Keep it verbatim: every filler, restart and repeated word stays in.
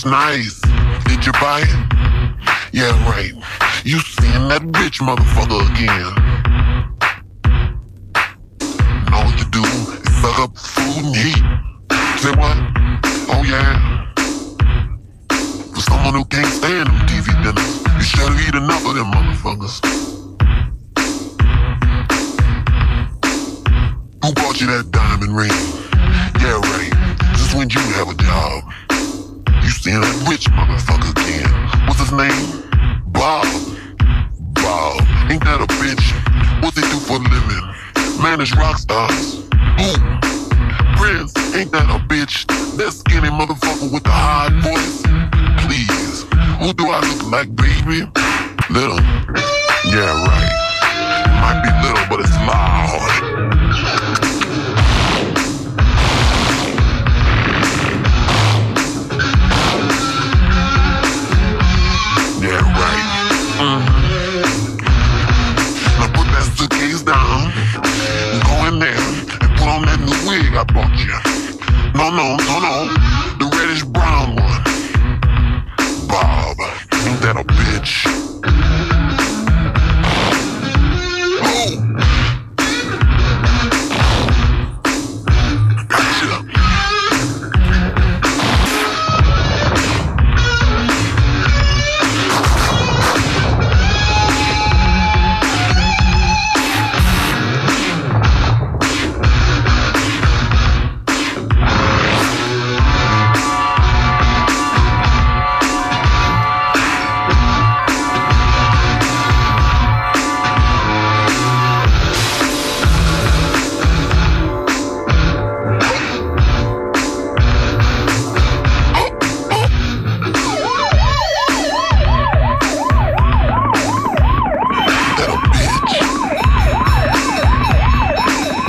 was nice. Did you buy it? Yeah, right. You seeing that rich motherfucker again. And all you do is suck up food and heat. Say what? Oh yeah. For someone who can't stand them T V dinners, you should eat enough of them motherfuckers. Who bought you that diamond ring? Yeah, right. Just when you have a job. You seen that rich motherfucker again. What's his name? Bob. Bob. Ain't that a bitch? What's he do for a living? Manage rock stars. Who? Prince. Ain't that a bitch? That skinny motherfucker with the high voice. Please. Who do I look like, baby? Little. Yeah, right. Might be little, but it's loud. Yeah, right. Mm-hmm. Now put that suitcase down and go in there and put on that new wig I bought you. No, no, no, no.